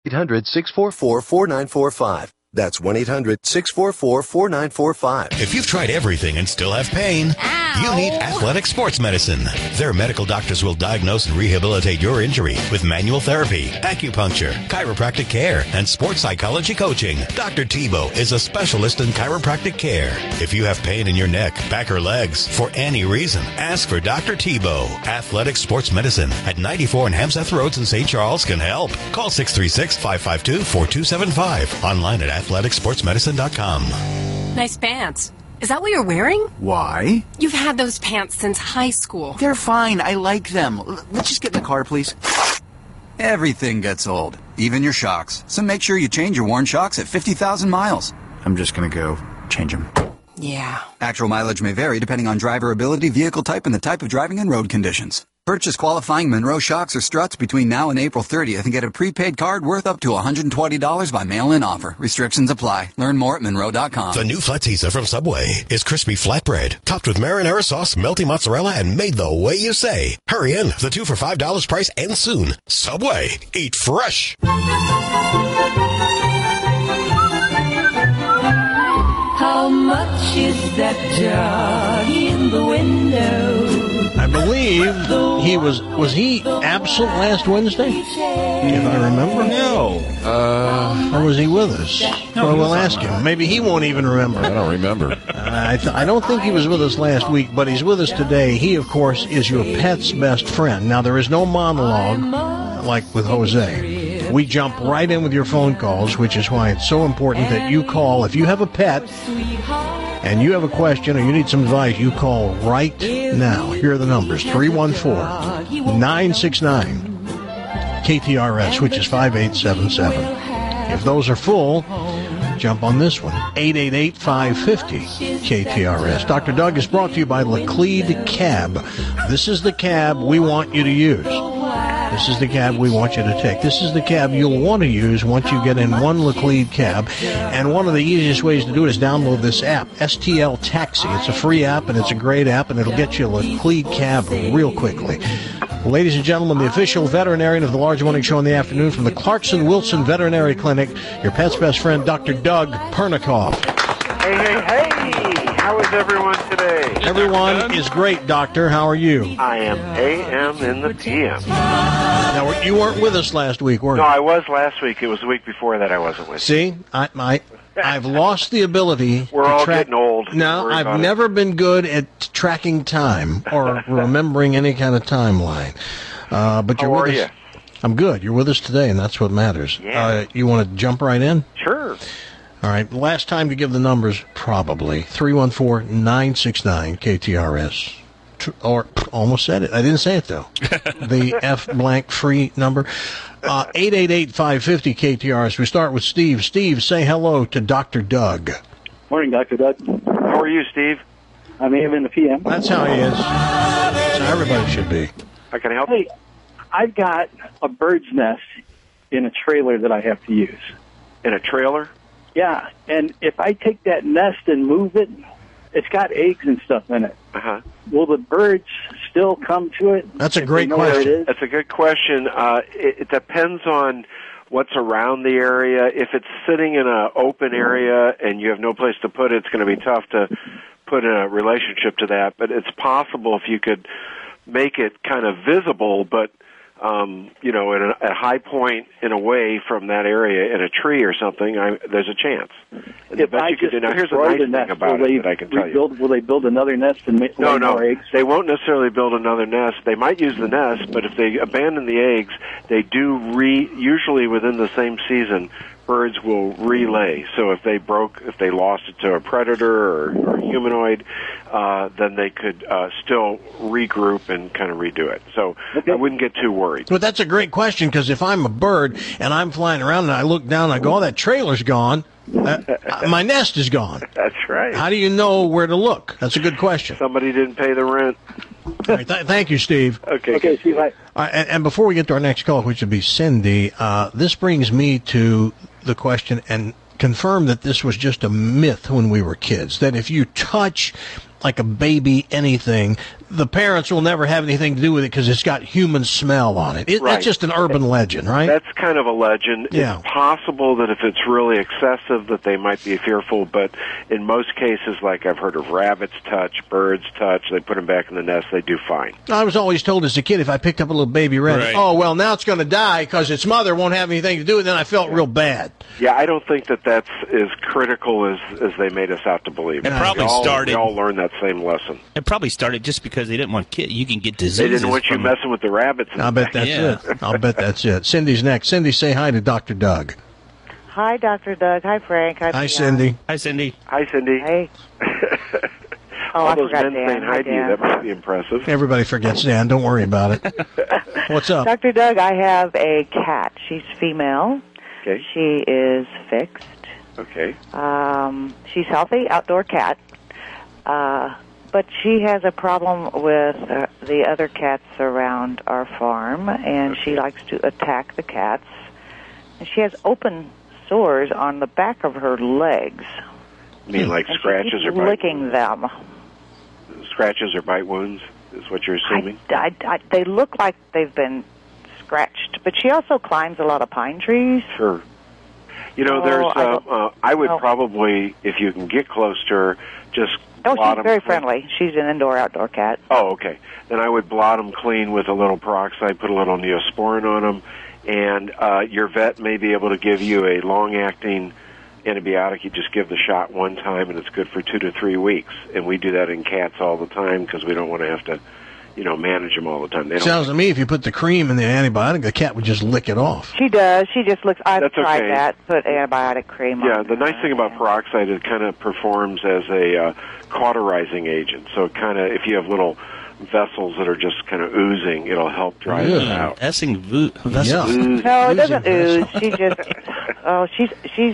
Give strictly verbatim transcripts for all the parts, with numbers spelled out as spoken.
eight hundred, six four four, four nine four five. That's one eight hundred, six four four, four nine four five. If you've tried everything and still have pain, Ow. you need Athletic Sports Medicine. Their medical doctors will diagnose and rehabilitate your injury with manual therapy, acupuncture, chiropractic care, and sports psychology coaching. Doctor Tebow is a specialist in chiropractic care. If you have pain in your neck, back, or legs for any reason, ask for Doctor Tebow. Athletic Sports Medicine at ninety-four and Hamseth Roads in Saint Charles can help. Call six three six, five five two, four two seven five. Online at athletic sports medicine dot com. Nice pants. Is that what you're wearing? Why? You've had those pants since high school. They're fine. I like them. L- let's just get in the car, please. Everything gets old, even your shocks. So make sure you change your worn shocks at fifty thousand miles. I'm just going to go change them. Yeah. Actual mileage may vary depending on driver ability, vehicle type, and the type of driving and road conditions. Purchase qualifying Monroe shocks or struts between now and April thirtieth and get a prepaid card worth up to one hundred twenty dollars by mail-in offer. Restrictions apply. Learn more at Monroe dot com. The new Flatzisa from Subway is crispy flatbread, topped with marinara sauce, melty mozzarella, and made the way you say. Hurry in. The two for five dollars price ends soon. Subway. Eat fresh. How much is that jar in the window? I believe he was, was he absent last Wednesday? If I remember? No. Uh, or was he with us? No, well, he we'll ask him. Maybe he won't even remember. I don't remember. Uh, I, th- I don't think he was with us last week, but he's with us today. He, of course, is your pet's best friend. Now, there is no monologue like with Jose. We jump right in with your phone calls, which is why it's so important that you call. If you have a pet and you have a question or you need some advice, you call right now. Here are the numbers: three one four, nine six nine, K T R S, which is five eight seven seven. If those are full, jump on this one, eight eight eight, five five zero, K T R S. Doctor Doug is brought to you by Laclede Cab. This is the cab we want you to use. This is the cab we want you to take. This is the cab you'll want to use once you get in one Laclede cab. And one of the easiest ways to do it is download this app, S T L Taxi. It's a free app, and it's a great app, and it'll get you a Laclede cab real quickly. Ladies and gentlemen, the official veterinarian of the Large Morning Show in the afternoon from the Clarkson Wilson Veterinary Clinic, your pet's best friend, Doctor Doug Pernikoff. Hey, hey, hey! How is everyone today? Everyone is great, Doctor. How are you? I am A M in the P M. Now, you weren't with us last week, were you? No, I was last week. It was the week before that I wasn't with See, you. I, I, I've lost the ability We're to all track. getting old. No, Worry I've about never it. been good at tracking time or remembering any kind of timeline. Uh, but you're How with are us. you? I'm good. You're with us today, and that's what matters. Yeah. Uh, you want to jump right in? Sure. All right. Last time to give the numbers, probably three one four, nine six nine, K T R S. Tr- Or, almost said it. I didn't say it, though. The F blank free number. Uh, eight eight eight, five five zero, K T R S. We start with Steve. Steve, say hello to Doctor Doug. Morning, Doctor Doug. How are you, Steve? I'm A M in the P M. That's how he is. That's how everybody should be. How can I help? Hey, I've got a bird's nest in a trailer that I have to use. In a trailer? Yeah, and if I take that nest and move it, it's got eggs and stuff in it. Uh-huh. Will the birds still come to it? That's a if great they know where question. It is? That's a good question. Uh, it, it depends on what's around the area. If it's sitting in an open area and you have no place to put it, it's going to be tough to put a relationship to that. But it's possible if you could make it kind of visible, but um, you know, at a, a high point in away from that area in a tree or something, I, there's a chance. And I If bet I you could just do. Now, here's the destroy nice the thing nest, about will it they that I can tell you. rebuild, will they build another nest and make No, lay no, more eggs? they won't necessarily build another nest. They might use the nest, but if they abandon the eggs, they do re. Usually within the same season, birds will relay. So if they broke, if they lost it to a predator or, or humanoid, uh, then they could uh, still regroup and kind of redo it. So Okay. I wouldn't get too worried. But that's a great question, because if I'm a bird and I'm flying around and I look down and I go, oh, that trailer's gone, uh, my nest is gone. That's right. How do you know where to look? That's a good question. Somebody didn't pay the rent. All right, th- thank you, Steve. Okay. Okay, see, like, All right, and, and before we get to our next call, which would be Cindy, uh, this brings me to the question and confirm that this was just a myth when we were kids, that if you touch like a baby anything, the parents will never have anything to do with it because it's got human smell on it. it Right. That's just an urban legend, right? That's kind of a legend. Yeah. It's possible that if it's really excessive that they might be fearful, but in most cases, like I've heard of rabbits touch, birds touch, they put them back in the nest, they do fine. I was always told as a kid if I picked up a little baby rabbit, Right. oh, well, now it's going to die because its mother won't have anything to do with it, and I felt real bad. Yeah, I don't think that that's as critical as, as they made us out to believe. It probably we all, started- We all learned that same lesson. It probably started just because they didn't want kids. You can get diseases. They didn't want you from- messing with the rabbits. I'll bet that's Yeah. it. I'll bet that's it. Cindy's next. Cindy, say hi to Doctor Doug. Hi, Doctor Doug. Hi, Frank. Hi, Hi, Dion. Cindy. Hi, Cindy. Hi, Cindy. Hey. Oh, all I those forgot men Dan. saying hi Hi, to you, Dan. that must be impressive. Everybody forgets Dan. Don't worry about it. What's up? Doctor Doug, I have a cat. She's female. Okay. She is fixed. Okay. Um, she's healthy, outdoor cat. Uh, but she has a problem with uh, the other cats around our farm, and she likes to attack the cats. And she has open sores on the back of her legs. You mean like And she scratches keeps or bite licking them. scratches or bite wounds is what you're assuming? I, I, they look like they've been scratched, but she also climbs a lot of pine trees. Sure. You know, Oh, there's. I Uh, don't- uh, I would no. probably, if you can get close to her, just Oh, blot she's 'em very clean. friendly. She's an indoor-outdoor cat. Oh, okay. Then I would blot them clean with a little peroxide, put a little Neosporin on them, and uh, your vet may be able to give you a long-acting antibiotic. You just give the shot one time, and it's good for two to three weeks. And we do that in cats all the time because we don't want to have to, you know, manage them all the time. They don't Sounds to me if you put the cream in the antibiotic, the cat would just lick it off. She does. She just looks. I've That's tried okay. that. Put antibiotic cream on. Yeah, the nice thing about peroxide, it kind of performs as a uh, cauterizing agent. So it kind of, if you have little vessels that are just kind of oozing, it'll help dry them Yeah. out. Essing vo- vessels. Ooze- No, it Oozing doesn't ooze. vessels. She just. Oh, she's she's.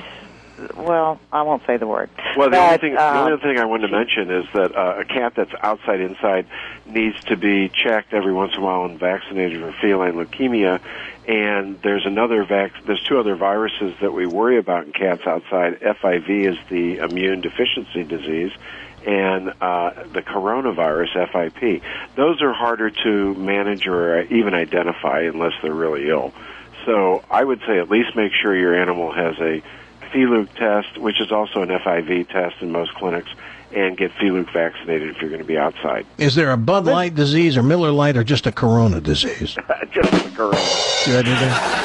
Well, I won't say the word. Well, the But, only thing the um, only other thing I wanted to mention is that uh, a cat that's outside inside needs to be checked every once in a while and vaccinated for feline leukemia. And there's another vac. There's two other viruses that we worry about in cats outside. F I V is the immune deficiency disease, and uh, the coronavirus, F I P. Those are harder to manage or even identify unless they're really ill. So I would say at least make sure your animal has a Feluke test, which is also an F I V test in most clinics, and get Feluke vaccinated if you're going to be outside. Is there a Bud Light disease or Miller Lite or just a Corona disease? Just the corona. Did I do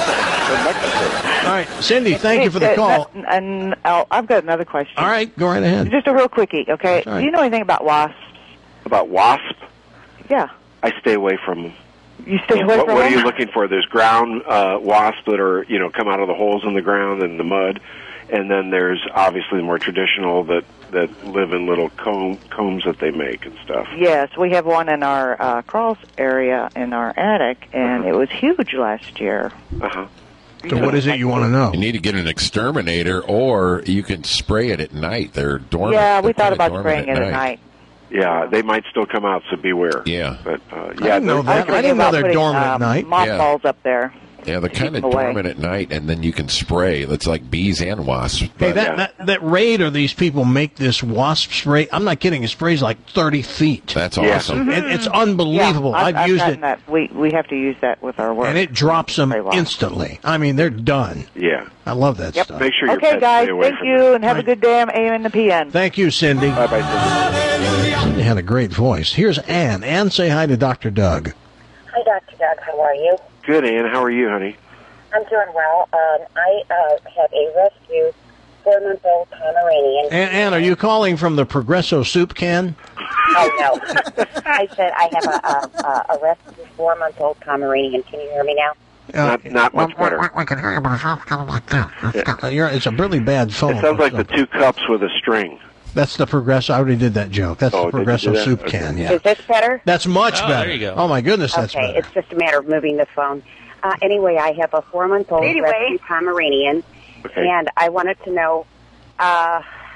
that? All right, Cindy, thank you for the Hey, call. that- and oh, I've got another question. All right, go right ahead. Just a real quickie, okay? All right. Do you know anything about wasps? About wasp, Yeah. I stay away from them. You stay away What, from what are them? you looking for? There's ground uh, wasps that are, you know, come out of the holes in the ground and the mud, and then there's obviously the more traditional that that live in little comb, combs that they make and stuff. Yes, we have one in our uh, crawl area in our attic, and it was huge last year. Uh-huh. So what is it you want to know? You need to get an exterminator, or you can spray it at night. They're dormant. Yeah, we They're thought kinda about dormant spraying it at night. Yeah, they might still come out, so beware. Yeah. But uh, I yeah, didn't know they're- that. I didn't know they're putting, dormant at um, night. Mothballs up there. Yeah, they're kind of them away. dormant at night, and then you can spray. It's like bees and wasps. Hey, But that, that that raid or these people make this wasp spray. I'm not kidding. It sprays like thirty feet. that's Yeah. awesome. It, it's unbelievable. Yeah, I've, I've, used gotten it, That. We we have to use that with our work. and it drops them Spray wasp. instantly. I mean, they're done. yeah. I love that Yep. stuff. Make sure your Okay, pets guys, stay away thank from you, them. and have a good day. I'm A M and the P N. Thank you, Cindy. Bye bye. Cindy had a great voice. Here's Ann. Ann, say hi to Doctor Doug. Hi, Doctor Doug. How are you? Good, Ann. How are you, honey? I'm doing well. Um, I uh, have a rescue four-month-old Pomeranian. Ann, Ann, are you calling from the Progresso soup can? Oh, no. I said I have a, a, a rescue four-month-old Pomeranian. Can you hear me now? Not, not much better. I can hear myself kind of like that. You're, it's a really bad phone. It sounds like the two cups with a string. That's the Progresso. I already did that joke. That's Oh, the did you do Progresso that? soup Okay. can. Yeah, Is this better? that's much Oh, better. there you go. Oh my goodness, that's okay, better. it's just a matter of moving the phone. Uh, anyway, I have a four-month-old Anyway. rescue Pomeranian, Okay. and I wanted to know uh,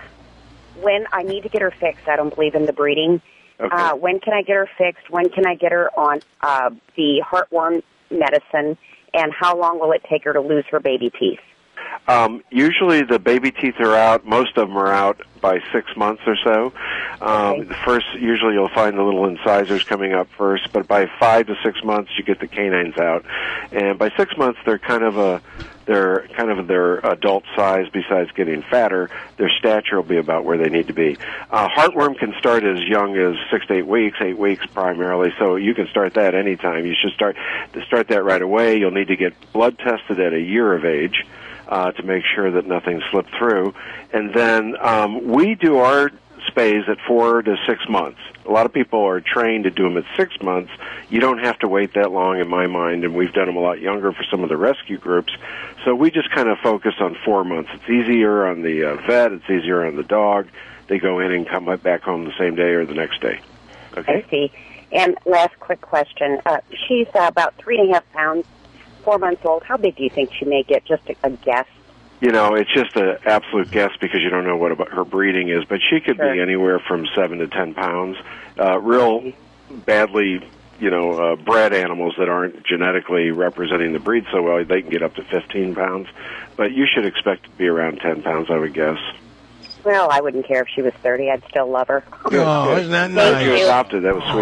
when I need to get her fixed. I don't believe in the breeding. Okay. Uh, when can I get her fixed? When can I get her on uh, the heartworm medicine? And how long will it take her to lose her baby teeth? Um, usually the baby teeth are out. Most of them are out by six months or so. Um, Okay. First, usually you'll find the little incisors coming up first, but by five to six months you get the canines out. And by six months they're kind of a they're kind of their adult size. Besides getting fatter, their stature will be about where they need to be. Uh, heartworm can start as young as six to eight weeks, eight weeks primarily. So you can start that anytime. You should start to start that right away. You'll need to get blood tested at a year of age uh, to make sure that nothing slipped through. And then um, we do our spays at four to six months. A lot of people are trained to do them at six months. You don't have to wait that long in my mind, and we've done them a lot younger for some of the rescue groups. So we just kind of focus on four months. It's easier on the uh, vet. It's easier on the dog. They go in and come back home the same day or the next day. Okay? I see. And last quick question. Uh, she's uh, about three and a half pounds, four months old. How big do you think she may get? Just a, a guess. You know, it's just an absolute guess because you don't know what about her breeding is, but she could Sure. be anywhere from seven to ten pounds. Uh, real badly, you know, uh, bred animals that aren't genetically representing the breed so well, they can get up to fifteen pounds. But you should expect to be around ten pounds, I would guess. Well, I wouldn't care if she was thirty. I'd still love her. Good, Oh, good. isn't that Glad nice? you adopted. That was sweet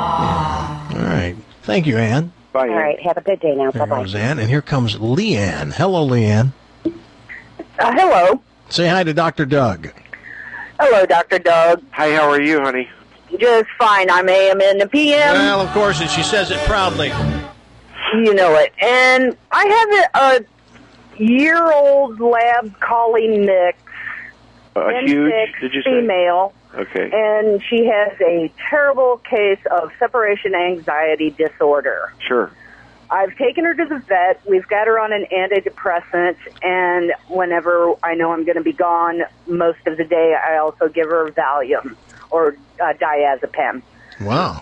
of you. All right. Thank you, Ann. Bye, All Ann. right. Have a good day now. There Bye-bye. goes Ann. And here comes Leanne. Hello, Leanne. Uh, hello. Say hi to Doctor Doug. Hello, Doctor Doug. Hi, how are you, honey? Just fine. I'm A M and the P M. Well, of course, and she says it proudly. You know it. And I have a, a year-old lab collie mix. A N huge, six did you say? female. Okay. And she has a terrible case of separation anxiety disorder. Sure. I've taken her to the vet. We've got her on an antidepressant, and whenever I know I'm going to be gone most of the day, I also give her Valium or uh, diazepam. Wow.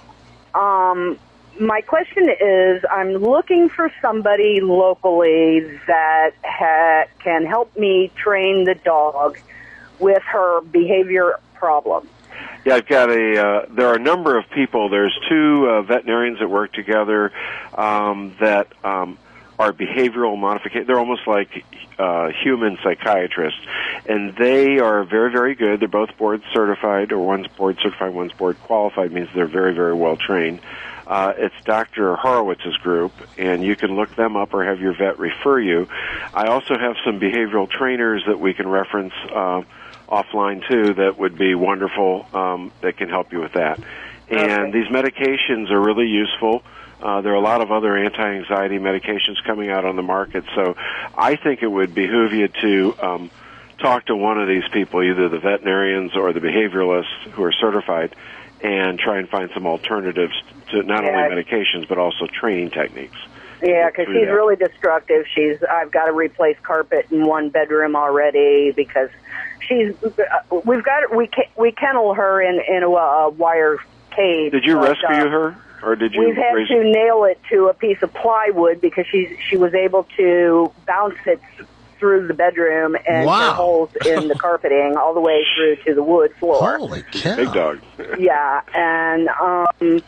Um, my question is, I'm looking for somebody locally that ha- can help me train the dog with her behavior problem. Yeah, I've got a. Uh, there are a number of people. There's two uh, veterinarians that work together um, that um, are behavioral modification. They're almost like uh, human psychiatrists, and they are very, very good. They're both board certified, or one's board certified, one's board qualified. Means they're very, very well trained. Uh, it's Doctor Horowitz's group, and you can look them up or have your vet refer you. I also have some behavioral trainers that we can reference. Uh, offline too that would be wonderful um, that can help you with that. And Okay. these medications are really useful. Uh, there are a lot of other anti-anxiety medications coming out on the market, so I think it would behoove you to um, talk to one of these people, either the veterinarians or the behavioralists who are certified, and try and find some alternatives to not Yeah. only medications but also training techniques. Yeah, because Through she's that. really destructive. She's I've got to replace carpet in one bedroom already because she's. Uh, we've got we ca- we kennel her in in a, uh wire cage. Did you but, rescue uh, her, or did you We've had raise to nail it to a piece of plywood because she she was able to bounce it through the bedroom and Wow. her holes in the carpeting all the way through to the wood floor. Holy cow. big dog? Yeah, and um,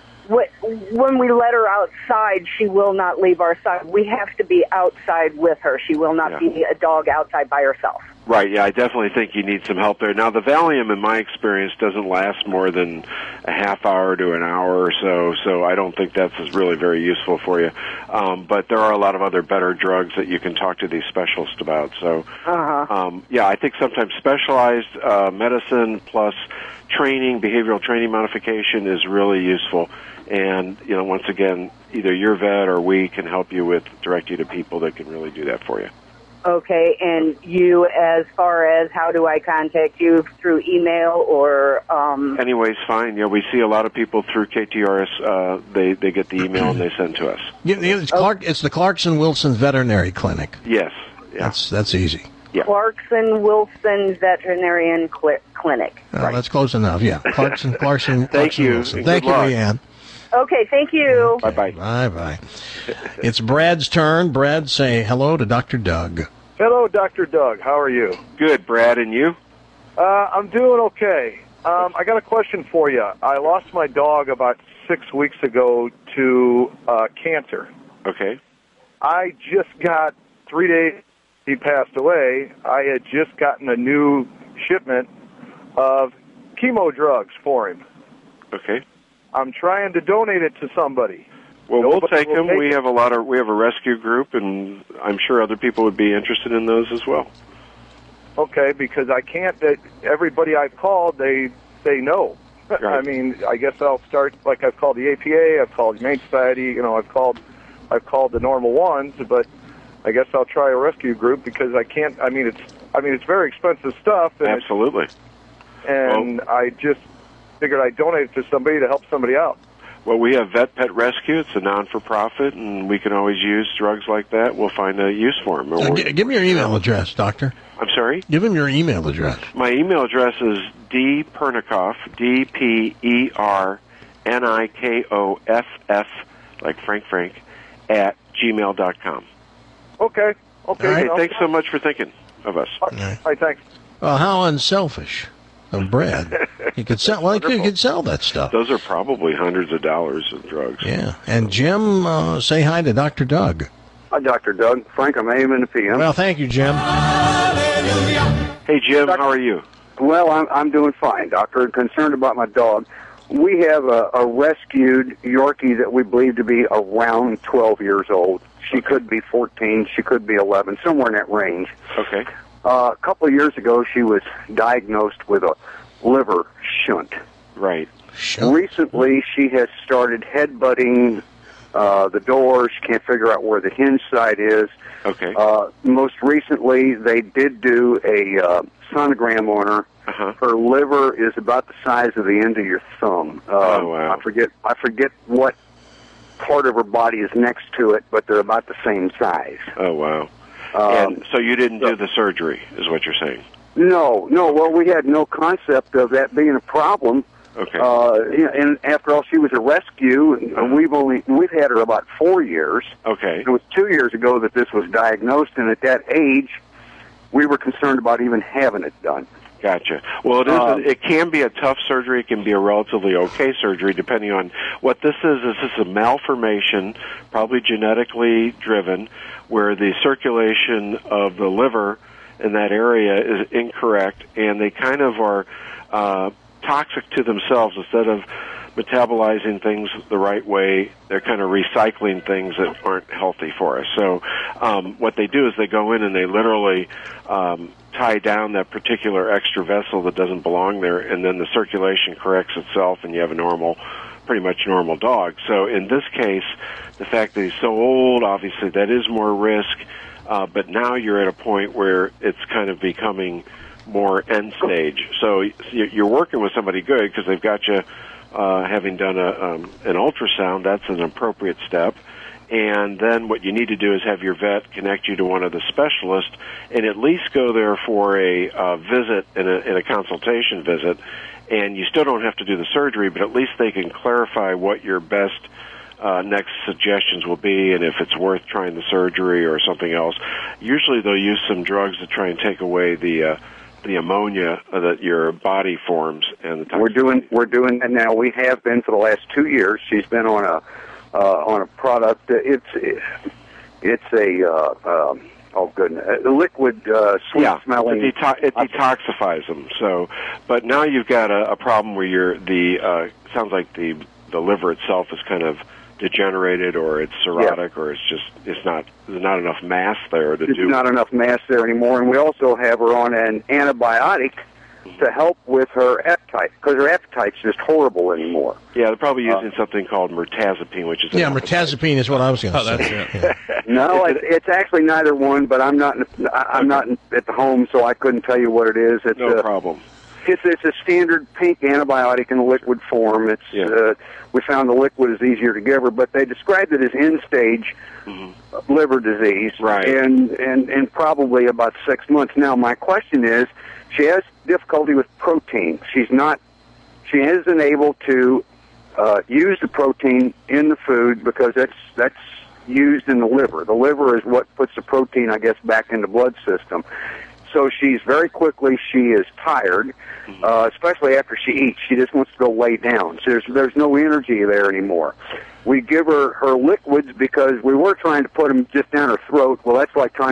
wh- when we let her outside, she will not leave our side. We have to be outside with her. She will not Yeah. be a dog outside by herself. Right, yeah, I definitely think you need some help there. Now, the Valium, in my experience, doesn't last more than a half hour to an hour or so, so I don't think that's really very useful for you. Um, but there are a lot of other better drugs that you can talk to these specialists about. So, Uh-huh. um, yeah, I think sometimes specialized uh, medicine plus training, behavioral training modification is really useful. And, you know, once again, either your vet or we can help you with, direct you to people that can really do that for you. Okay, and you, as far as how do I contact you, through email or... Um, Anyways, fine. Yeah, we see a lot of people through K T R S. Uh, they they get the email and they send to us. Yeah, yeah, it's, Clark, it's the Clarkson Wilson Veterinary Clinic. Yes. Yeah. That's that's easy. Yeah. Clarkson Wilson Veterinarian Cl- Clinic. Uh, That's close enough. Yeah, Clarkson Clarkson. Thank Clarkson you, Wilson. and Thank good you, luck. Leanne. Okay, thank you. Bye-bye. Bye bye. It's Brad's turn. Brad, say hello to Doctor Doug. Hello, Doctor Doug. How are you? Good, Brad, and you? Uh, I'm doing okay. Um, I got a question for you. I lost my dog about six weeks ago to uh, cancer. Okay. I just got three days he passed away, I had just gotten a new shipment of chemo drugs for him. Okay. I'm trying to donate it to somebody. Well, Nobody we'll take will them. take We it. have a lot of we have a rescue group, and I'm sure other people would be interested in those as well. Okay, because I can't. That everybody I've called, they say no. Right. I mean, I guess I'll start like I've called the A P A, I've called the Humane Society, you know, I've called, I've called the normal ones, but I guess I'll try a rescue group because I can't. I mean, it's I mean, it's very expensive stuff. And Absolutely. It's, and well, I just figured I'd donate it to somebody to help somebody out. Well, we have Vet Pet Rescue. It's a non-for-profit, and we can always use drugs like that. We'll find a use for them. Uh, g- give me your email address, Doctor. I'm sorry? Give him your email address. My email address is d pernikoff, D P E R N I K O F F, like Frank Frank, at gmail dot com. Okay. Okay. All right. You know. Thanks so much for thinking of us. All right. All right, thanks. Well, how unselfish of Brad. You could sell. Well, you could sell that stuff. Those are probably hundreds of dollars of drugs. Yeah. And Jim, uh, say hi to Doctor Doug. Hi, Doctor Doug. Frank, I'm A M in the P M. Well, thank you, Jim. Hey, Jim, how are you? Well, I'm I'm doing fine, Doctor. I'm concerned about my dog. We have a, a rescued Yorkie that we believe to be around twelve years old. She could be fourteen. She could be eleven, somewhere in that range. Okay. Uh, a couple of years ago, she was diagnosed with a liver shunt. Right. Shunt. Recently, she has started headbutting uh, the door. She can't figure out where the hinge side is. Okay. Uh, most recently, they did do a uh, sonogram on her. Uh-huh. Her liver is about the size of the end of your thumb. Uh, Oh, wow. I forget. I forget what part of her body is next to it, but they're about the same size. Oh, wow. Um, and so you didn't do the surgery, is what you're saying? No, no. Well, we had no concept of that being a problem. Okay. Uh, you know, and after all, she was a rescue, and we've only we've had her about four years. Okay. It was two years ago that this was diagnosed, and at that age, we were concerned about even having it done. Gotcha. Well, it is. Um, it can be a tough surgery. It can be a relatively okay surgery, depending on what this is. This is a malformation, probably genetically driven, where the circulation of the liver in that area is incorrect, and they kind of are uh, toxic to themselves. Instead of metabolizing things the right way, they're kind of recycling things that aren't healthy for us. So um, what they do is they go in and they literally um, tie down that particular extra vessel that doesn't belong there, and then the circulation corrects itself, and you have a normal, pretty much normal dog. So in this case, the fact that he's so old, obviously that is more risk, uh, but now you're at a point where it's kind of becoming more end stage. So you're working with somebody good because they've got you uh, having done a, um, an ultrasound. That's an appropriate step. And then what you need to do is have your vet connect you to one of the specialists and at least go there for a uh, visit and a, and a consultation visit. And you still don't have to do the surgery, but at least they can clarify what your best uh, next suggestions will be and if it's worth trying the surgery or something else. Usually they'll use some drugs to try and take away the uh, the ammonia that your body forms. And the we're doing we're doing that now. We have been for the last two years. She's been on a uh, on a product. It's it's a uh, um, oh goodness, a liquid uh, sweet yeah, smelling. It, deto- it detoxifies them. So, but now you've got a, a problem where you're the uh, sounds like the the liver itself is kind of degenerated, or it's cirrhotic, yeah. or it's just it's not there's not enough mass there to There's do. not enough mass there anymore, and we also have her on an antibiotic to help with her appetite because her appetite's just horrible anymore. Yeah, they're probably Uh, using something called mirtazapine, which is Yeah, mirtazapine is what I was going to Oh, say. that's it. Yeah. No, it, it's actually neither one, but I'm not. In, I- I'm not in, at the home, so I couldn't tell you what it is. It's No a, problem. It's it's a standard pink antibiotic in liquid form. It's Yeah. uh, we found the liquid is easier to give her, but they described it as end stage Mm-hmm. liver disease, Right. and and and probably about six months. Now, my question is, she has difficulty with protein. She's not. She isn't able to uh, use the protein in the food because that's that's used in the liver. The liver is what puts the protein, I guess, back in the blood system. So she's very quickly, she is tired, uh, especially after she eats. She just wants to go lay down. So there's, there's no energy there anymore. We give her her liquids because we were trying to put them just down her throat. Well, that's like trying to put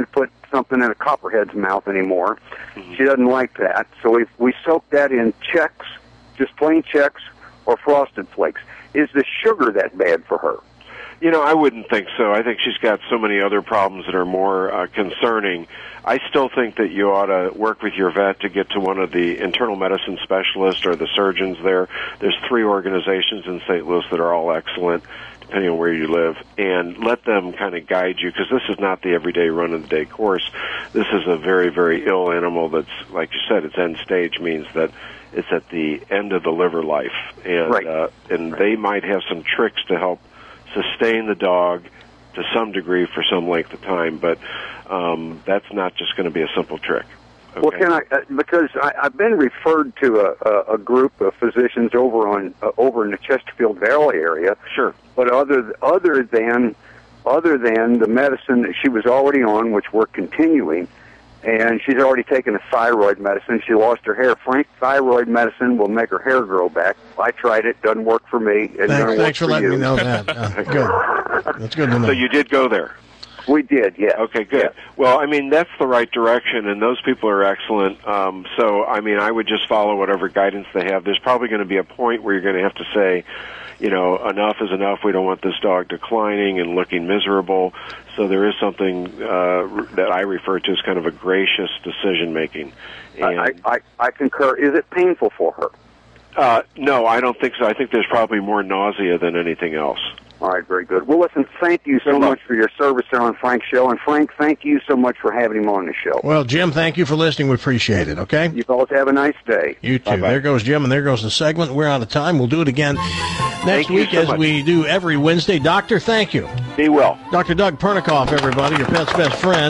something in a copperhead's mouth anymore. Mm-hmm. She doesn't like that. So we we soak that in Chex, just plain Chex, or Frosted Flakes. Is the sugar that bad for her? You know, I wouldn't think so. I think she's got so many other problems that are more uh, concerning. I still think that you ought to work with your vet to get to one of the internal medicine specialists or the surgeons there. There's three organizations in Saint Louis that are all excellent, depending on where you live, and let them kind of guide you, because this is not the everyday run-of-the-day course. This is a very, very ill animal that's, like you said, its end stage means that it's at the end of the liver life, and right. uh, and right. they might have some tricks to help sustain the dog to some degree for some length of time, but um, that's not just going to be a simple trick. Okay? Well, can I? Uh, because I, I've been referred to a, a, a group of physicians over on uh, over in the Chesterfield Valley area. Sure. But other other than other than the medicine that she was already on, which we're continuing, and she's already taken a thyroid medicine. She lost her hair. Frank, thyroid medicine will make her hair grow back. I tried it; doesn't work for me. It thanks, thanks for, for letting you. me know that. Uh, good. That's good to know. So you did go there. We did, yeah. Okay, good. Yeah. Well, I mean, that's the right direction, and those people are excellent. Um, so, I mean, I would just follow whatever guidance they have. There's probably going to be a point where you're going to have to say, you know, enough is enough. We don't want this dog declining and looking miserable. So there is something uh, that I refer to as kind of a gracious decision-making. And, I, I, I concur. Is it painful for her? Uh, no, I don't think so. I think there's probably more nausea than anything else. All right, very good. Well, listen, thank you so Good much luck. for your service there on Frank's show. And, Frank, thank you so much for having him on the show. Well, Jim, thank you for listening. We appreciate it, okay? You fellas have a nice day. You too. Bye-bye. There goes Jim, and there goes the segment. We're out of time. We'll do it again next Thank you week so as much. we do every Wednesday. Doctor, thank you. Be well. Doctor Doug Pernikoff, everybody, your pet's best friend,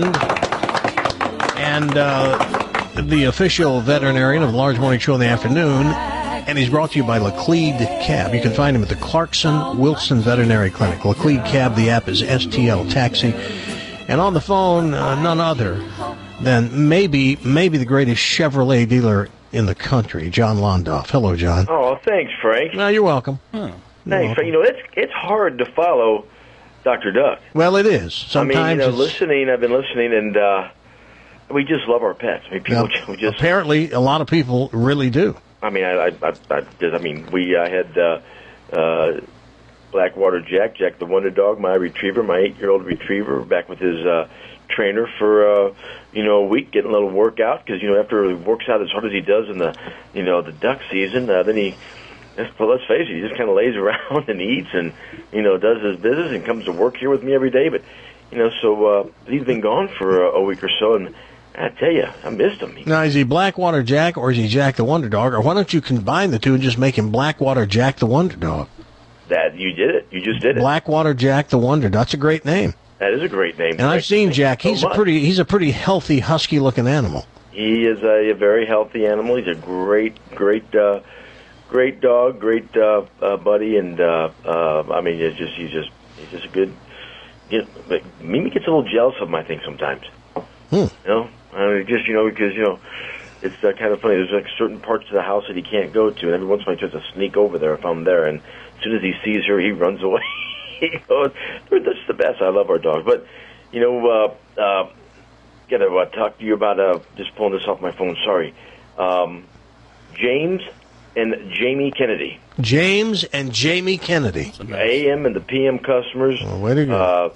and uh, the official veterinarian of the Large Morning Show in the afternoon. And he's brought to you by Laclede Cab. You can find him at the Clarkson Wilson Veterinary Clinic. Laclede Cab, the app is S T L Taxi. And on the phone, uh, none other than maybe maybe the greatest Chevrolet dealer in the country, John Londoff. Hello, John. Oh, thanks, Frank. No, you're welcome. Huh. Thanks, Frank. You know, it's it's hard to follow Doctor Doug. Well, it is. Sometimes I mean, you know, it's, listening, I've been listening, and uh, we just love our pets. I mean, people Now, we just... apparently, a lot of people really do. I mean, I, I, I, I, just, I mean, we I had uh, uh, Blackwater Jack, Jack the Wonder Dog, my retriever, my eight-year-old retriever, back with his uh, trainer for uh, you know a week, getting a little workout because you know after he works out as hard as he does in the you know the duck season, uh, then he let's, well, let's face it, he just kind of lays around and eats and you know does his business and comes to work here with me every day. But you know, so uh, he's been gone for a, a week or so, and I tell you, I missed him. Now, is he Blackwater Jack or is he Jack the Wonder Dog? Or why don't you combine the two and just make him Blackwater Jack the Wonder Dog? That you did it. You just did it. Blackwater Jack the Wonder. That's a great name. That is a great name. And I've seen Jack. He's so a pretty he's a pretty healthy, husky-looking animal. He is a, a very healthy animal. He's a great, great, uh, great dog, great uh, uh, buddy, and uh, uh, I mean, it's just he's just he's just a good. You know, but Mimi gets a little jealous of him, I think, sometimes. Hmm. You know, I mean, just you know because you know. It's uh, kind of funny. There's like certain parts of the house that he can't go to, and every once in a while he tries to sneak over there if I'm there. And as soon as he sees her, he runs away. He goes, "That's the best." I love our dogs, but you know, uh, uh, gotta uh, talk to you about uh, just pulling this off my phone. Sorry, um, James and Jamie Kennedy. James and Jamie Kennedy, A M and the P M customers. Oh, way to go. Uh,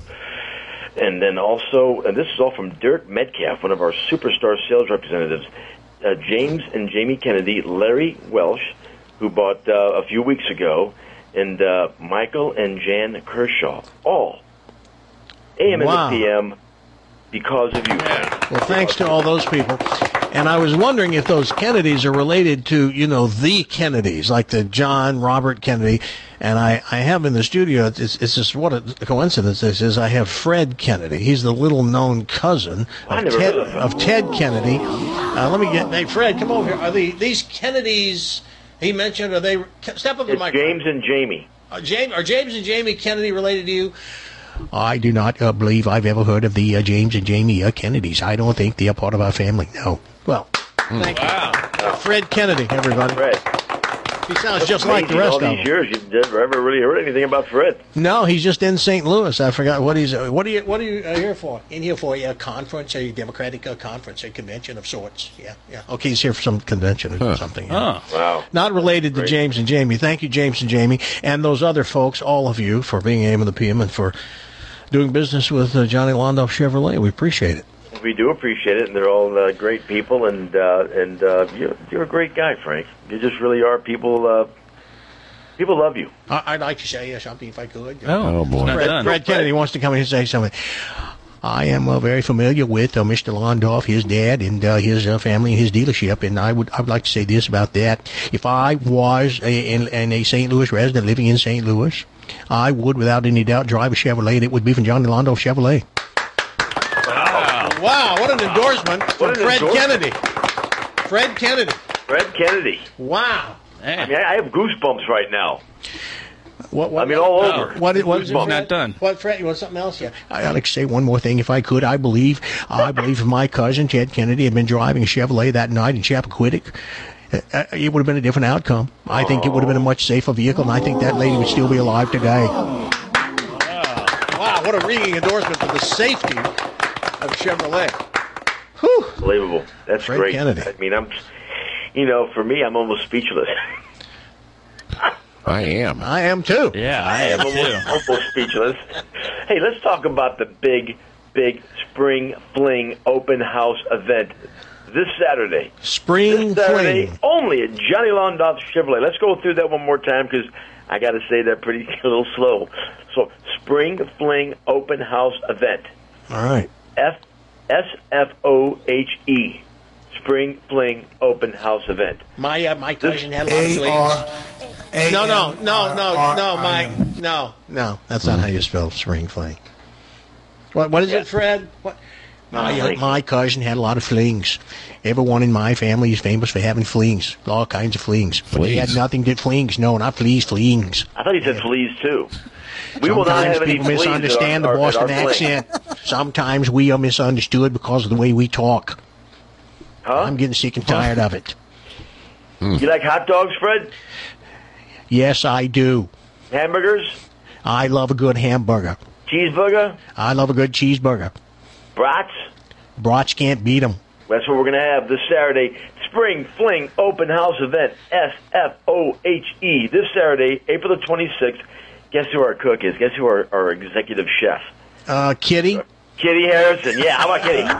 and then also, and this is all from Dirk Metcalf, one of our superstar sales representatives. Uh, James and Jamie Kennedy, Larry Welsh, who bought uh, a few weeks ago, and uh, Michael and Jan Kershaw, all A M Wow. and the P M because of you. Well, thanks to all those people. And I was wondering if those Kennedys are related to, you know, the Kennedys, like the John Robert Kennedy. And I, I have in the studio, it's, it's just what a coincidence this is, I have Fred Kennedy. He's the little-known cousin I of never Ted, heard of him. of Ted Kennedy. Uh, let me get, hey, Fred, come over here. Are the, these Kennedys, he mentioned, are they, step up to the It's microphone. James and Jamie. Uh, James, are James and Jamie Kennedy related to you? I do not uh, believe I've ever heard of the uh, James and Jamie uh, Kennedys. I don't think they are part of our family. No. Well, thank you. Uh, Fred Kennedy, everybody. Fred. He sounds just like the Amazing, rest all of these them. years, you've never ever really heard anything about Fred. No, he's just in Saint Louis. I forgot what he's. Uh, what are you? What are you uh, here for? In here for a conference, a Democratic uh, conference, a convention of sorts. Yeah, yeah. Okay, he's here for some convention or Huh. something. Yeah. Oh. Wow. Not related to Great. James and Jamie. Thank you, James and Jamie, and those other folks, all of you, for being A M of the P M and for doing business with uh, Johnny Londoff Chevrolet. We appreciate it. We do appreciate it, and they're all uh, great people, and uh, and uh, you're, you're a great guy, Frank. You just really are. People uh, people love you. I- I'd like to say uh, something if I could. Oh, boy. Not Fred, done. Fred Kennedy wants to come in and say something. I am uh, very familiar with uh, Mister Londoff, his dad, and uh, his uh, family and his dealership, and I would I would like to say this about that. If I was a, in, in a Saint Louis resident living in Saint Louis, I would, without any doubt, drive a Chevrolet, and it would be from Johnny Londoff Chevrolet. Wow, wow what an endorsement from What an Fred endorsement. Kennedy. Fred Kennedy. Fred Kennedy. Wow. I mean, I have goosebumps right now. What, what, I mean, all what- over. What, what, is it, Goosebumps. Fred? Not done. What, Fred? You want something else? Yeah. I'd like to say one more thing, if I could. I believe, I believe, if my cousin Ted Kennedy had been driving a Chevrolet that night in Chappaquiddick, uh, it would have been a different outcome. I think it would have been a much safer vehicle, and I think that lady would still be alive today. Wow! Wow! What a ringing endorsement for the safety of Chevrolet. Whew. Unbelievable. That's Fred great. Kennedy. I mean, I'm, you know, for me, I'm almost speechless. I am. I am too. Yeah, I I am am almost, too. almost speechless. Hey, let's talk about the big, big Spring Fling open house event this Saturday. Spring This Saturday, Fling. only at Johnny Londoff Chevrolet. Let's go through that one more time because I got to say that pretty a little slow. So, Spring Fling open house event. All right. F S F O H E. Spring Fling open house event. My uh, my cousin had a lot of flings. No, no, no, no, no, Mike. No, no. That's not how you spell spring fling. What? What is it, Fred? What? My, uh, my cousin had a lot of flings. Everyone in my family is famous for having flings. All kinds of flings. But they had Fleas. nothing to flings. No, not fleas, flings. I thought he said fleas too. We will not Sometimes have any people fleas misunderstand at our, the our, at Boston our fling. accent. Sometimes we are misunderstood because of the way we talk. Huh? I'm getting sick and tired of it. You like hot dogs, Fred? Yes, I do. Hamburgers? I love a good hamburger. Cheeseburger? I love a good cheeseburger. Brats? Brats can't beat 'em. That's what we're going to have this Saturday. Spring Fling Open House Event. S F O H E. This Saturday, April the twenty-sixth. Guess who our cook is? Guess who our, our executive chef? Uh, Kitty? Kitty Harrison. Yeah, how about Kitty?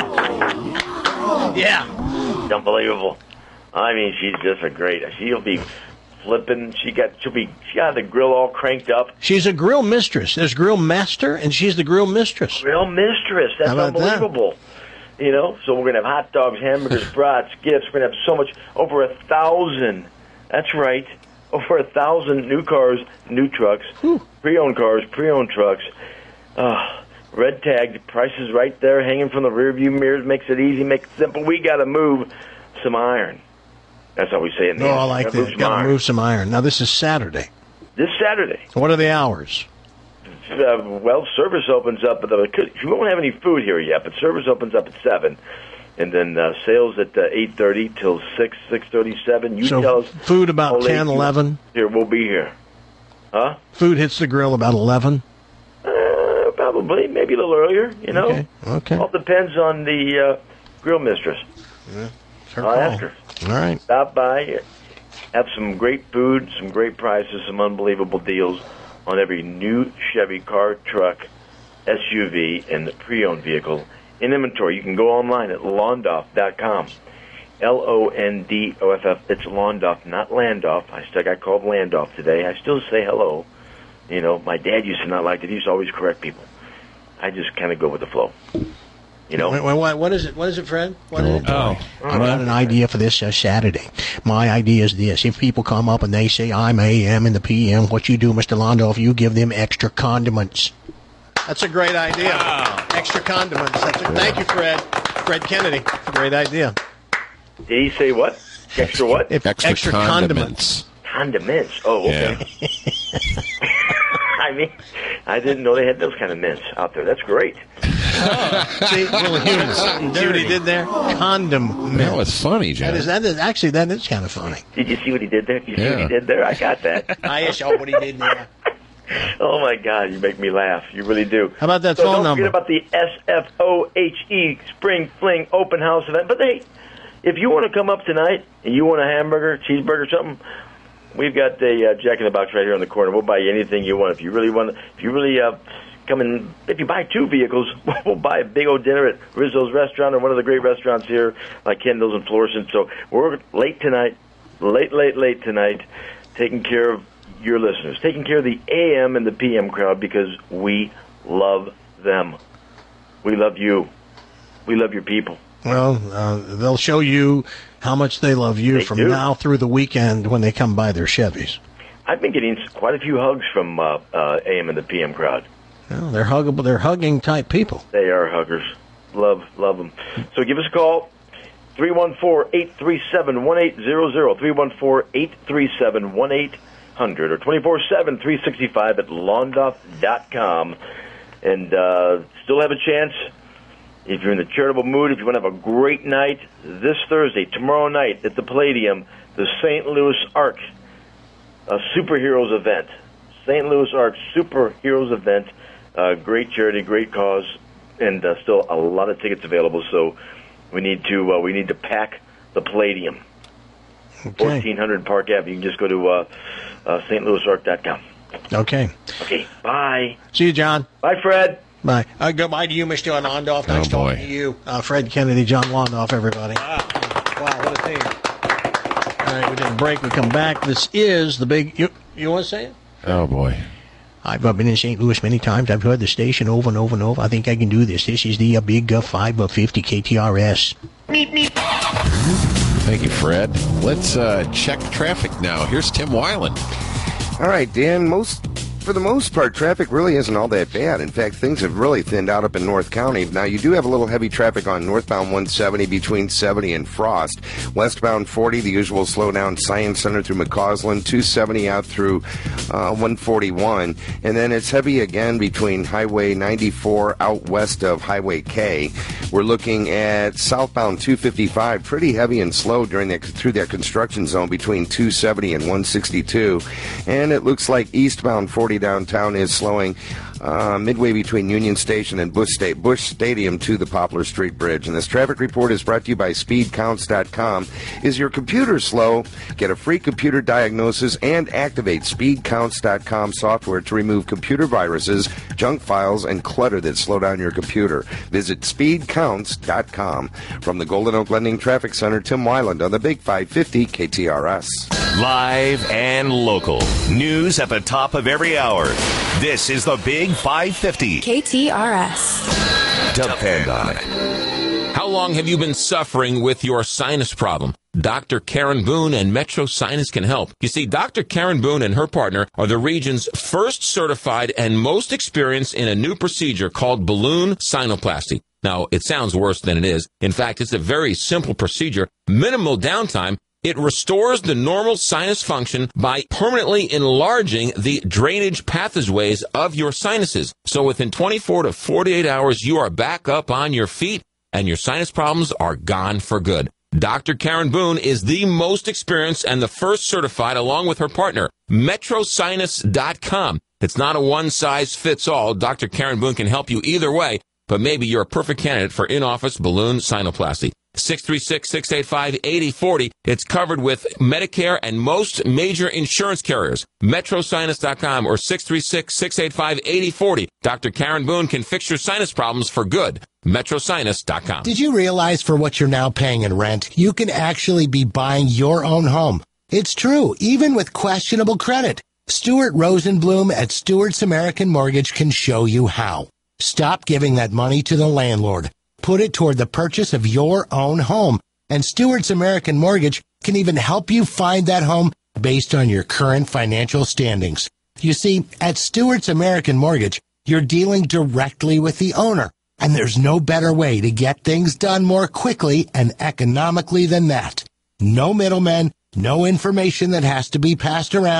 Yeah. It's unbelievable. I mean, she's just a great. She'll be flipping. She got. She'll be. She got the grill all cranked up. She's a grill mistress. There's grill master, and she's the grill mistress. Grill mistress. That's How about that? unbelievable. You know, so we're gonna have hot dogs, hamburgers, brats, gifts. We're gonna have so much. Over a thousand. That's right. Over a thousand new cars, new trucks, pre-owned cars, pre-owned trucks. Uh, red tagged, prices right there, hanging from the rearview mirrors. Makes it easy, makes it simple. We got to move some iron. That's how we say it. In the No, end. I like Gotta move that. some Got to iron. move some iron. Now, this is Saturday. This Saturday. What are the hours? Uh, well, service opens up. But the, we won't have any food here yet, but service opens up at seven, and then uh, sales at uh, eight thirty till six, six thirty-seven. You So tell us food about how late ten, you- eleven? Here, we'll be here. Huh? Food hits the grill about eleven. Uh, probably, maybe a little earlier. You know, Okay. Okay. all depends on the uh, grill mistress. Yeah, her I'll call. ask her. All right. Stop by, have some great food, some great prices, some unbelievable deals on every new Chevy car, truck, S U V, and pre-owned vehicle in inventory. You can go online at londoff dot com. L O N D O F F. It's Londoff, not Landoff. I still got called Landoff today. I still say hello. You know, my dad used to not like it. He used to always correct people. I just kind of go with the flow. You know? Wait, wait, what, what is it? What is it, Fred? What is it? Oh. I've got an idea for this uh, Saturday. My idea is this. If people come up and they say, I'm A M in the P M, what you do, Mister Londoff, you give them extra condiments. That's a great idea. Wow. Extra condiments. That's a, thank you, Fred. Fred Kennedy. It's a great idea. Did he say what? Extra what? If, Extra, extra condiments. Condiments. Oh, okay. Yeah. I I mean, I didn't know they had those kind of mints out there. That's great. See, well, here's see what he did there? Condom. That was funny, John. That is, that is, actually, that is kind of funny. Did you see what he did there? Did you see Yeah. what he did there? I got that. I saw what he did there. Oh, my God, you make me laugh. You really do. How about that so phone don't number? forget about the S F O H E Spring Fling Open House event. But, hey, if you want to come up tonight and you want a hamburger, cheeseburger, something, we've got a uh, Jack in the Box right here on the corner. We'll buy you anything you want. If you really want, if you really uh, come in, if you buy two vehicles, we'll buy a big old dinner at Rizzo's Restaurant or one of the great restaurants here, like Kendall's and Florissant. So we're late tonight, late, late, late tonight, taking care of your listeners, taking care of the A M and the P M crowd because we love them. We love you. We love your people. Well, uh, they'll show you how much they love you They from do. now through the weekend when they come by their Chevys. I've been getting quite a few hugs from uh, uh, A M and the P M crowd. Well, they're huggable. They're hugging type people. They are huggers. Love, love them. So give us a call, three one four, eight three seven, one eight zero zero, three one four, eight three seven, one eight hundred, or twenty-four seven, three sixty-five at londoff dot com. And uh, still have a chance, if you're in the charitable mood, if you want to have a great night, this Thursday, tomorrow night at the Palladium, the Saint Louis Arc, a superheroes event. Saint Louis Arc superheroes event. Uh, great charity, great cause, and uh, still a lot of tickets available. So we need to uh, we need to pack the Palladium. fourteen hundred Park Avenue. You can just go to uh, uh, St Louis Arc dot com. Okay. Okay, bye. See you, John. Bye, Fred. Bye. Uh, goodbye to you, Mister Londoff. Nice Oh, boy. talking to you. Uh, Fred Kennedy, John Londoff, everybody. Wow. Wow, what a team. All right, we take a break. We come back. This is the big... You, you want to say it? Oh, boy. I've uh, been in Saint Louis many times. I've heard the station over and over and over. I think I can do this. This is the uh, big uh, five fifty K T R S. Thank you, Fred. Let's uh, check traffic now. Here's Tim Weiland. All right, Dan, most for the most part, traffic really isn't all that bad. In fact, things have really thinned out up in North County. Now, you do have a little heavy traffic on northbound one seventy between seventy and Frost. Westbound forty, the usual slowdown, Science Center through McCausland, two seventy out through uh, one forty-one. And then it's heavy again between Highway ninety-four out west of Highway K. We're looking at southbound two fifty-five, pretty heavy and slow during the, through that construction zone between two seventy and one sixty-two. And it looks like eastbound forty downtown is slowing uh, midway between Union Station and Bush, State, Bush Stadium to the Poplar Street Bridge. And this traffic report is brought to you by speed counts dot com. Is your computer slow? Get a free computer diagnosis and activate speed counts dot com software to remove computer viruses, junk files, and clutter that slow down your computer. Visit speed counts dot com. From the Golden Oak Lending Traffic Center, Tim Weiland on the Big five fifty K T R S. Live and local. News at the top of every hour. This is the Big five fifty. K T R S. Depend on it. How long have you been suffering with your sinus problem? Doctor Karen Boone and Metro Sinus can help. You see, Doctor Karen Boone and her partner are the region's first certified and most experienced in a new procedure called balloon sinuplasty. Now, it sounds worse than it is. In fact, it's a very simple procedure, minimal downtime. It restores the normal sinus function by permanently enlarging the drainage pathways of your sinuses. So within twenty-four to forty-eight hours, you are back up on your feet and your sinus problems are gone for good. Doctor Karen Boone is the most experienced and the first certified along with her partner, metro sinus dot com. It's not a one-size-fits-all. Doctor Karen Boone can help you either way, but maybe you're a perfect candidate for in-office balloon sinuplasty. six three six, six eight five, eight zero four zero. It's covered with Medicare and most major insurance carriers. metro sinus dot com or six three six, six eight five, eight zero four zero. Doctor Karen Boone can fix your sinus problems for good. metro sinus dot com. Did you realize for what you're now paying in rent, you can actually be buying your own home? It's true, even with questionable credit. Stuart Rosenblum at Stewart's American Mortgage can show you how. Stop giving that money to the landlord. Put it toward the purchase of your own home. And Stewart's American Mortgage can even help you find that home based on your current financial standings. You see, at Stewart's American Mortgage, you're dealing directly with the owner. And there's no better way to get things done more quickly and economically than that. No middlemen, no information that has to be passed around,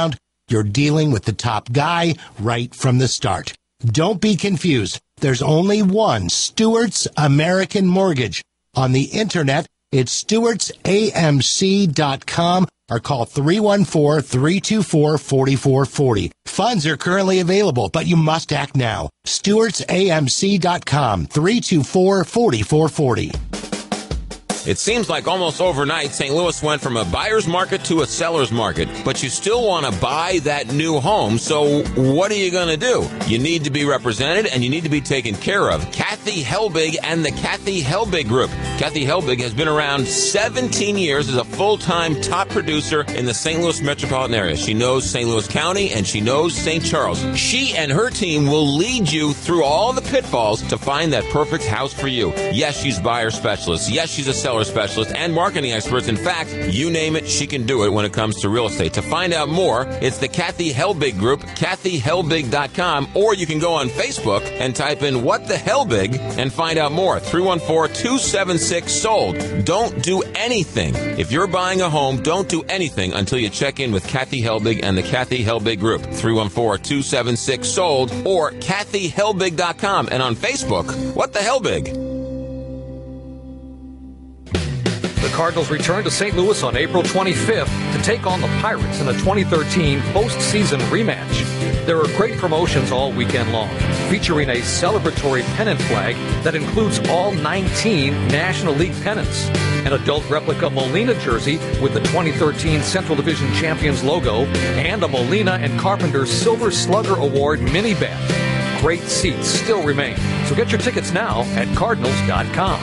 you're dealing with the top guy right from the start. Don't be confused. There's only one Stewart's American Mortgage. On the internet, it's stewarts A M C dot com or call three one four, three two four, four four four zero. Funds are currently available, but you must act now. stewarts A M C dot com, three two four, four four four zero. It seems like almost overnight, Saint Louis went from a buyer's market to a seller's market, but you still want to buy that new home, so what are you going to do? You need to be represented, and you need to be taken care of. Kathy Helbig and the Kathy Helbig Group. Kathy Helbig has been around seventeen years as a full-time top producer in the Saint Louis metropolitan area. She knows Saint Louis County, and she knows Saint Charles. She and her team will lead you through all the pitfalls to find that perfect house for you. Yes, she's buyer specialist. Yes, she's a seller specialist and marketing experts. In fact, you name it, she can do it when it comes to real estate. To find out more, it's the Kathy Helbig Group, Kathy Helbig dot com, or you can go on Facebook and type in What the Helbig and find out more. three one four, two seven six, sold. Don't do anything. If you're buying a home, don't do anything until you check in with Kathy Helbig and the Kathy Helbig Group. three one four, two seven six, sold or Kathy Helbig dot com. And on Facebook, What the Helbig? The Cardinals return to Saint Louis on April twenty-fifth to take on the Pirates in the twenty thirteen postseason rematch. There are great promotions all weekend long, featuring a celebratory pennant flag that includes all nineteen National League pennants, an adult replica Molina jersey with the twenty thirteen Central Division Champions logo, and a Molina and Carpenter Silver Slugger Award mini bat. Great seats still remain, so get your tickets now at Cardinals dot com.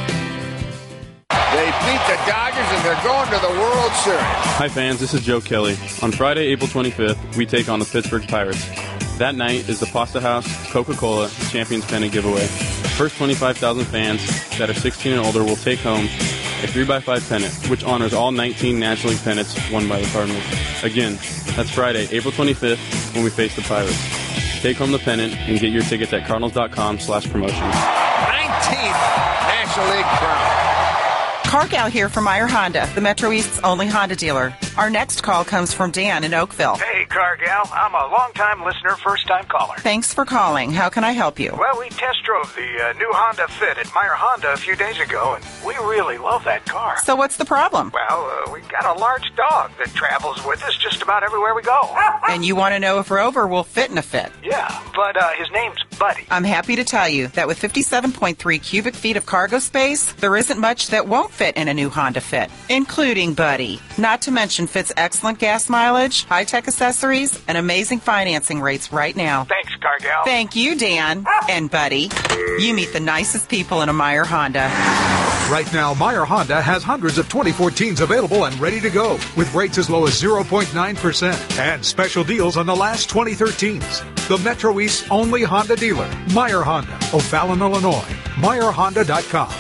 They beat the Dodgers, and they're going to the World Series. Hi, fans. This is Joe Kelly. On Friday, April twenty-fifth, we take on the Pittsburgh Pirates. That night is the Pasta House Coca-Cola Champions Pennant giveaway. First twenty-five thousand fans that are sixteen and older will take home a three by five pennant, which honors all nineteen National League pennants won by the Cardinals. Again, that's Friday, April twenty-fifth, when we face the Pirates. Take home the pennant and get your tickets at cardinals dot com slash promotions. nineteenth National League crown. Cargal here from Meyer Honda, the Metro East's only Honda dealer. Our next call comes from Dan in Oakville. Hey, Cargal. I'm a long-time listener, first-time caller. Thanks for calling. How can I help you? Well, we test drove the uh, new Honda Fit at Meyer Honda a few days ago, and we really love that car. So what's the problem? Well, uh, we got a large dog that travels with us just about everywhere we go. And you want to know if Rover will fit in a Fit? Yeah, but uh, his name's Buddy. I'm happy to tell you that with fifty-seven point three cubic feet of cargo space, there isn't much that won't fit in a new Honda Fit, including Buddy. Not to mention Fit's excellent gas mileage, high-tech accessories, and amazing financing rates right now. Thanks, Cargal. Thank you, Dan. And Buddy, you meet the nicest people in a Meyer Honda. Right now, Meyer Honda has hundreds of twenty fourteens available and ready to go, with rates as low as zero point nine percent and special deals on the last twenty thirteens. The Metro East's only Honda dealer, Meyer Honda, O'Fallon, Illinois. Meyer Honda dot com.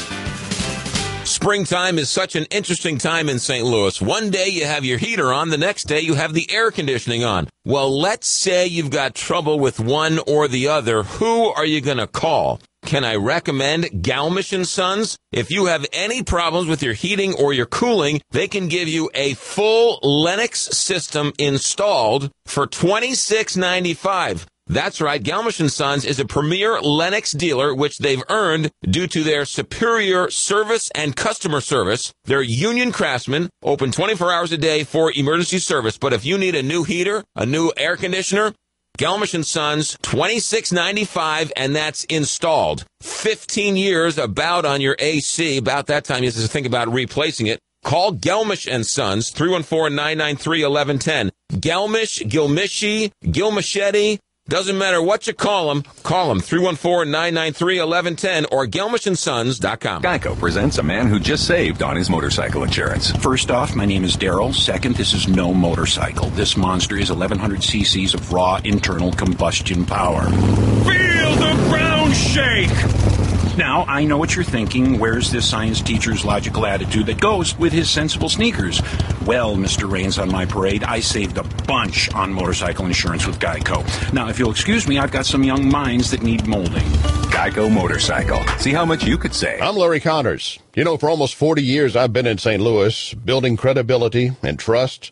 Springtime is such an interesting time in Saint Louis. One day you have your heater on, the next day you have the air conditioning on. Well, let's say you've got trouble with one or the other. Who are you going to call? Can I recommend Galmish and Sons? If you have any problems with your heating or your cooling, they can give you a full Lennox system installed for twenty-six ninety-five. That's right, Galmish and Sons is a premier Lennox dealer, which they've earned due to their superior service and customer service. They're union craftsmen, open twenty-four hours a day for emergency service. But if you need a new heater, a new air conditioner, Galmish and Sons, twenty-six ninety-five, and that's installed. fifteen years about on your A C. About that time, you have to think about replacing it. Call Gelmish and Sons, three one four, nine nine three, one one one zero. Gelmish, Gilmishi, Gilmachetti. Doesn't matter what you call them, call them three one four, nine nine three, one one one zero or gelmish and sons dot com. Geico presents a man who just saved on his motorcycle insurance. First off, my name is Daryl. Second, this is no motorcycle. This monster is eleven hundred cc's of raw internal combustion power. Feel the ground shake! Now, I know what you're thinking. Where's this science teacher's logical attitude that goes with his sensible sneakers? Well, Mister Rains on my parade, I saved a bunch on motorcycle insurance with Geico. Now, if you'll excuse me, I've got some young minds that need molding. Geico Motorcycle. See how much you could save. I'm Larry Connors. You know, for almost forty years, I've been in Saint Louis, building credibility and trust.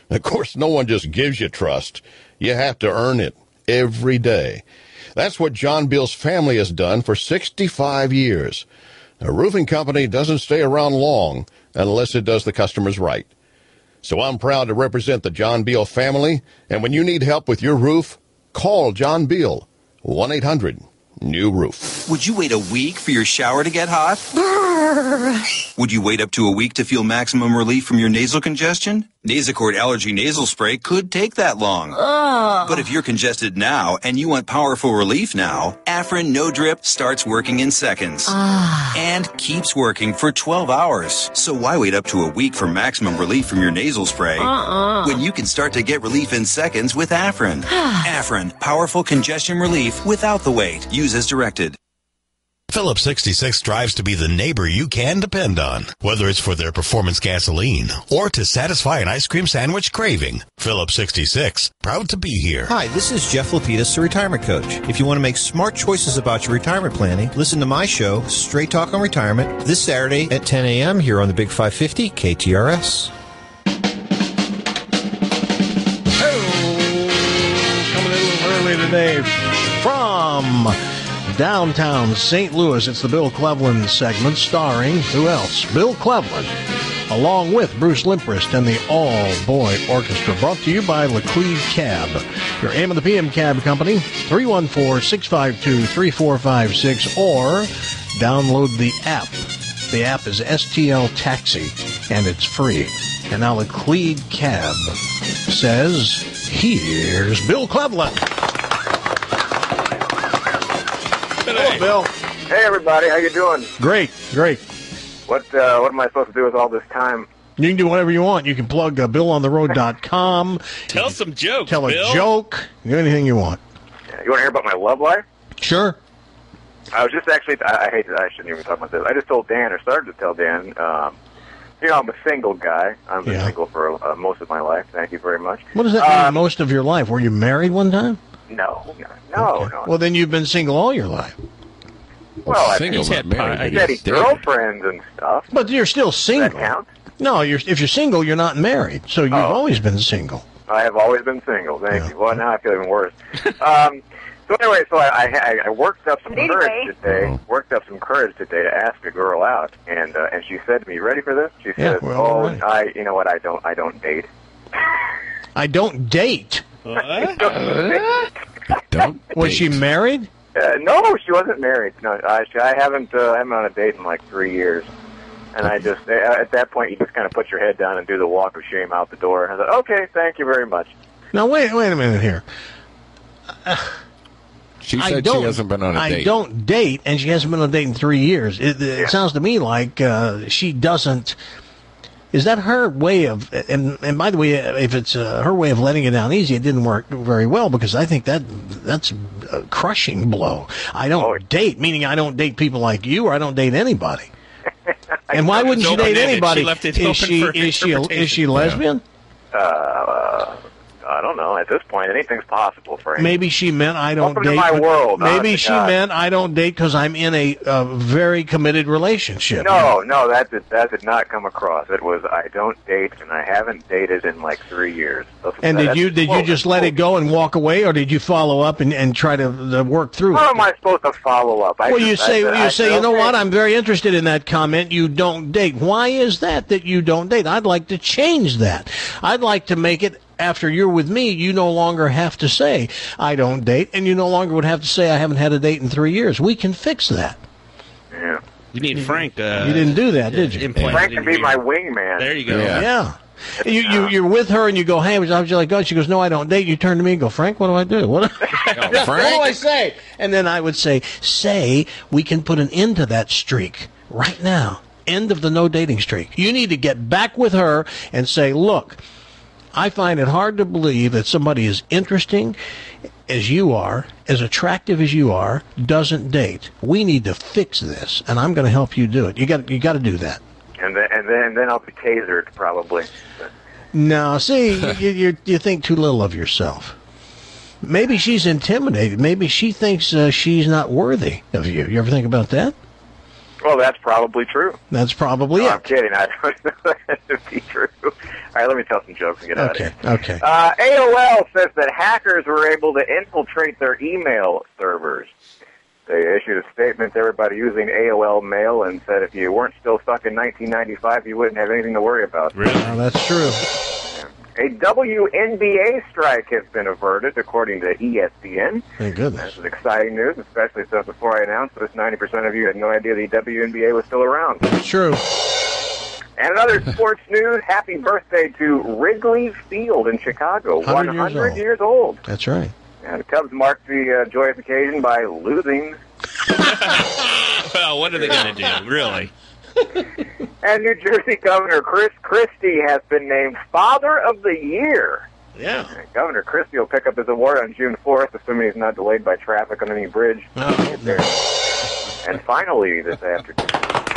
Of course, no one just gives you trust. You have to earn it every day. That's what John Beal's family has done for sixty-five years. A roofing company doesn't stay around long unless it does the customers right. So I'm proud to represent the John Beal family, and when you need help with your roof, call John Beal, one eight hundred new roof. Would you wait a week for your shower to get hot? Would you wait up to a week to feel maximum relief from your nasal congestion? Nasacort Allergy Nasal Spray could take that long. Ugh. But if you're congested now and you want powerful relief now, Afrin No Drip starts working in seconds. Ah. And keeps working for twelve hours. So why wait up to a week for maximum relief from your nasal spray Uh-uh. when you can start to get relief in seconds with Afrin? Afrin, powerful congestion relief without the wait. Use as directed. Phillips sixty-six strives to be the neighbor you can depend on, whether it's for their performance gasoline or to satisfy an ice cream sandwich craving. Phillips sixty-six, proud to be here. Hi, this is Jeff Lapidus, the Retirement Coach. If you want to make smart choices about your retirement planning, listen to my show, Straight Talk on Retirement, this Saturday at ten a.m. here on the Big five fifty K T R S. Coming in a little early today from downtown Saint Louis, it's the Bill Cleveland segment starring, who else? Bill Cleveland, along with Bruce Limprist and the All-Boy Orchestra, brought to you by Laclede Cab, your A M and the P M cab company, three one four, six five two, three four five six, or download the app. The app is S T L Taxi, and it's free. And now Laclede Cab says, here's Bill Cleveland. Hello, Bill. Hey, everybody. How you doing? Great, great. What uh, What am I supposed to do with all this time? You can do whatever you want. You can plug uh, bill on the road dot com. Tell some jokes, Tell a Bill. joke. Do anything you want. Yeah, you want to hear about my love life? Sure. I was just actually, I, I hate that I shouldn't even talk about this. I just told Dan, or started to tell Dan, um, you know, I'm a single guy. I've been Yeah. single for uh, most of my life. Thank you very much. What does that mean, Um, most of your life? Were you married one time? No, no, no. no. Well, then you've been single all your life. Well, I've single, had not married, I guess. steady girlfriends and stuff. But you're still single. Does that count? No, you're, if you're single, you're not married. So you've Oh. always been single. I have always been single. Thank you. Well, now I feel even worse. um, so anyway, so I, I, I worked up some Anyway. courage today. Worked up some courage today to ask a girl out, and uh, and she said to me, "Ready for this?" She Yeah, said, we're all "Oh, ready. I, you know what? I don't, I don't date." I don't date. don't. Was she married? Uh, no, she wasn't married. No, I, she, I haven't. Uh, I haven't been on a date in like three years. And I just, uh, at that point, you just kind of put your head down and do the walk of shame out the door. I thought, okay, thank you very much. Now, wait, wait a minute here. She I said don't- she hasn't been on a I date. don't date, and she hasn't been on a date in three years. It, it sounds to me like uh, she doesn't. Is that her way of? And, and by the way, if it's uh, her way of letting it down easy, it didn't work very well because I think that that's a crushing blow. I don't date, meaning I don't date people like you, or I don't date anybody. And why wouldn't It's she date open-ended. anybody? She left it is open she for is she a, is she interpretation. lesbian? Uh, I don't know. At this point, anything's possible for him. Maybe she meant I don't Welcome to date. my but- world, Maybe honest to she God. meant I don't date because I'm in a, uh very committed relationship. No, no, that did, that did not come across. It was I don't date, and I haven't dated in like three years. That's- And did that's- you did you just let it go and walk away, or did you follow up and, and try to uh, work through How it? am I supposed to follow up? I Well, just- you I say said- you I say said, you know okay. what? I'm very interested in that comment. You don't date. Why is that that you don't date? I'd like to change that. I'd like to make it. After you're with me, you no longer have to say, I don't date, and you no longer would have to say, I haven't had a date in three years. We can fix that. Yeah. You need Frank. Uh, You didn't do that, did you? implanted Frank in can be your- my wingman. There you go. Yeah. You, you, you're with her and you go, hey, I was like, oh, she goes, no, I don't date. You turn to me and go, Frank, what do I do? What, what do I say? And then I would say, say, we can put an end to that streak right now. End of the no dating streak. You need to get back with her and say, look, I find it hard to believe that somebody as interesting as you are, as attractive as you are, doesn't date. We need to fix this, and I'm going to help you do it. You got you got to do that. And then and then then I'll be tasered probably. No, see, you, you you think too little of yourself. Maybe she's intimidated. Maybe she thinks uh, she's not worthy of you. You ever think about that? Well, that's probably true. That's probably no, it. I'm kidding. I don't know that to be true. All right, let me tell some jokes and get Okay, out of here. okay. Uh, A O L says that hackers were able to infiltrate their email servers. They issued a statement to everybody using A O L Mail and said if you weren't still stuck in nineteen ninety-five, you wouldn't have anything to worry about. Really? Oh, that's true. A W N B A strike has been averted, according to E S P N. Thank goodness. This is exciting news, especially since before I announced this, ninety percent of you had no idea the W N B A was still around. It's true. And another sports news, happy birthday to Wrigley Field in Chicago, one hundred one hundred years old. years old. That's right. And the Cubs marked the uh, joyous occasion by losing. Well, what are they going to do, really? And New Jersey Governor Chris Christie has been named Father of the Year. Yeah. And Governor Christie will pick up his award on June fourth, assuming he's not delayed by traffic on any bridge. Oh, there. And finally, this afternoon,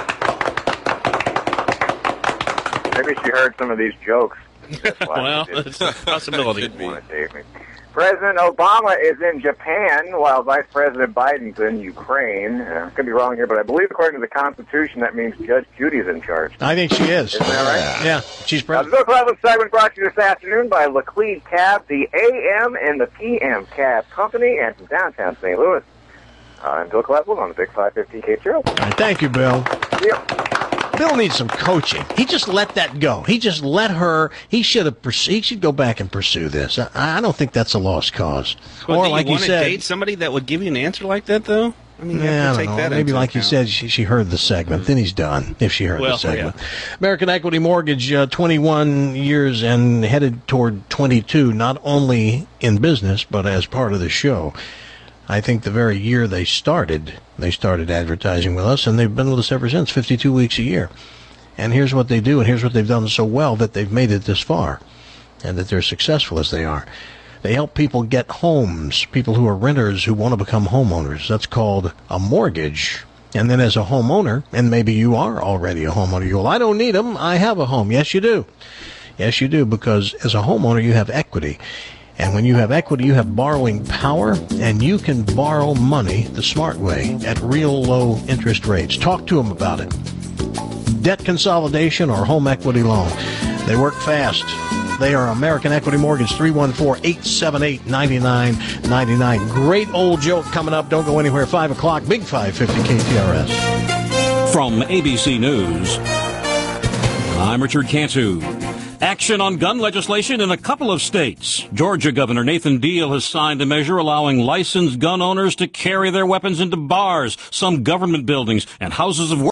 maybe she heard some of these jokes. That's why Well, she did. that's a possibility. Wanna save me. President Obama is in Japan, while Vice President Biden's in Ukraine. Uh, could be wrong here, but I believe according to the Constitution, that means Judge Judy's in charge. I think she is. Isn't that right? Yeah, she's Now, president. the Bill Cleveland segment brought to you this afternoon by Laclede Cab, the A M and the P M Cab Company, and from downtown Saint Louis. Uh, I'm Bill Cleveland on the Big five fifty K Trail. All right, thank you, Bill. Yep. Bill needs some coaching. He just let that go. He just let her. He should have. Pursu- he should go back and pursue this. I, I don't think that's a lost cause. Well, or do like you you want to said, date somebody that would give you an answer like that, though? I mean, you yeah, have I to don't take know. that Maybe into like you account. said, she, she heard the segment. Then he's done. If she heard Well, the segment. American Equity Mortgage, uh, twenty-one years and headed toward twenty-two. Not only in business, but as part of the show. I think the very year they started, they started advertising with us, and they've been with us ever since, fifty-two weeks a year. And here's what they do, and here's what they've done so well that they've made it this far, and that they're successful as they are. They help people get homes, people who are renters who want to become homeowners. That's called a mortgage. And then as a homeowner, and maybe you are already a homeowner, you go, well, I don't need them, I have a home. Yes, you do. Yes, you do, because as a homeowner, you have equity. And when you have equity, you have borrowing power, and you can borrow money the smart way at real low interest rates. Talk to them about it. Debt consolidation or home equity loan. They work fast. They are American Equity Mortgage, three one four, eight seven eight, nine nine nine nine. Great old joke coming up. Don't go anywhere. five o'clock, Big five fifty K T R S. From A B C News, I'm Richard Cantu. Action on gun legislation in a couple of states. Georgia Governor Nathan Deal has signed a measure allowing licensed gun owners to carry their weapons into bars, some government buildings, and houses of work.